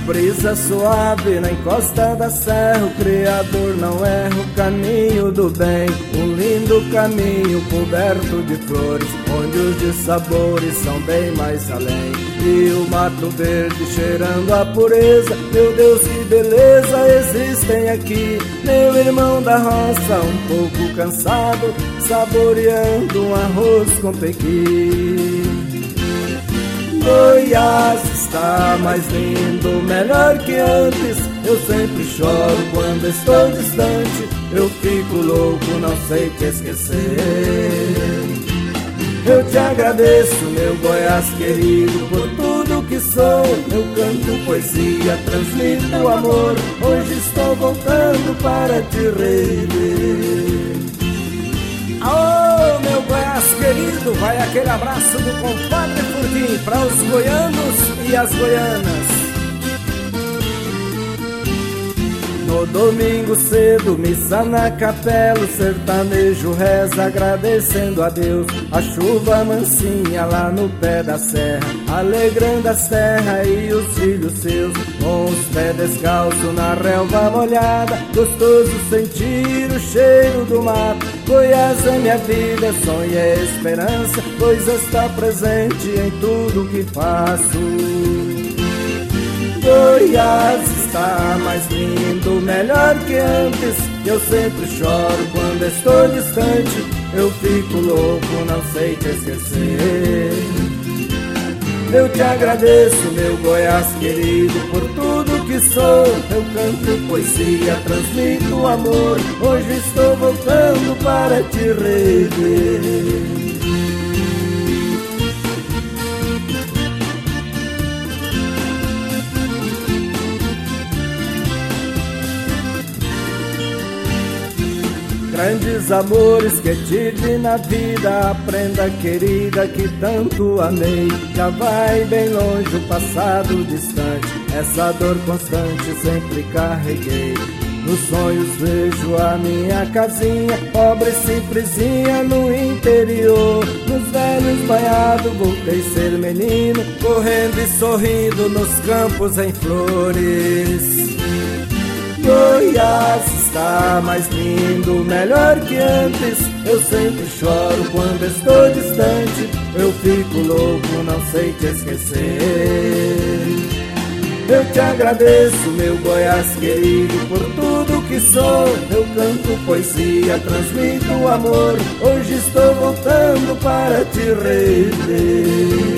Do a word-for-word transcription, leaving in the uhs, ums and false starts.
brisa suave na encosta da serra, o Criador não erra o caminho do bem. Um lindo caminho coberto de flores, onde os dissabores são bem mais além. E o mato verde cheirando a pureza, meu Deus, que beleza existem aqui. Meu irmão da roça, um pouco cansado, saboreando um arroz com pequi. Goiás está mais lindo, melhor que antes. Eu sempre choro quando estou distante, eu fico louco, não sei te esquecer. Eu te agradeço, meu Goiás querido, por tudo que sou. Eu canto poesia, transmito amor, hoje estou voltando para te rever. Aô, meu Goiás querido, vai aquele abraço do compadre Furquim para os goianos e as goianas. No domingo cedo, missa na capela, o sertanejo reza agradecendo a Deus. A chuva mansinha lá no pé da serra, alegrando as terras e os filhos seus. Com os pés descalços na relva molhada, gostoso sentir o cheiro do mato. Goiás é minha vida, sonho e esperança, pois está presente em tudo que faço. Goiás está mais lindo, melhor que antes. Eu sempre choro quando estou distante, eu fico louco, não sei te esquecer. Eu te agradeço, meu Goiás querido, por tudo que sou. Eu canto poesia, transmito amor, hoje estou voltando para te rever. Grandes amores que tive na vida, aprenda querida que tanto amei. Já vai bem longe o passado distante, essa dor constante sempre carreguei. Nos sonhos vejo a minha casinha, pobre simplesinha no interior. Nos velhos banhados voltei ser menino, correndo e sorrindo nos campos em flores. Goiás está mais lindo, melhor que antes. Eu sempre choro quando estou distante, eu fico louco, não sei te esquecer. Eu te agradeço, meu Goiás querido, por tudo que sou. Eu canto poesia, transmito amor, hoje estou voltando para te rever.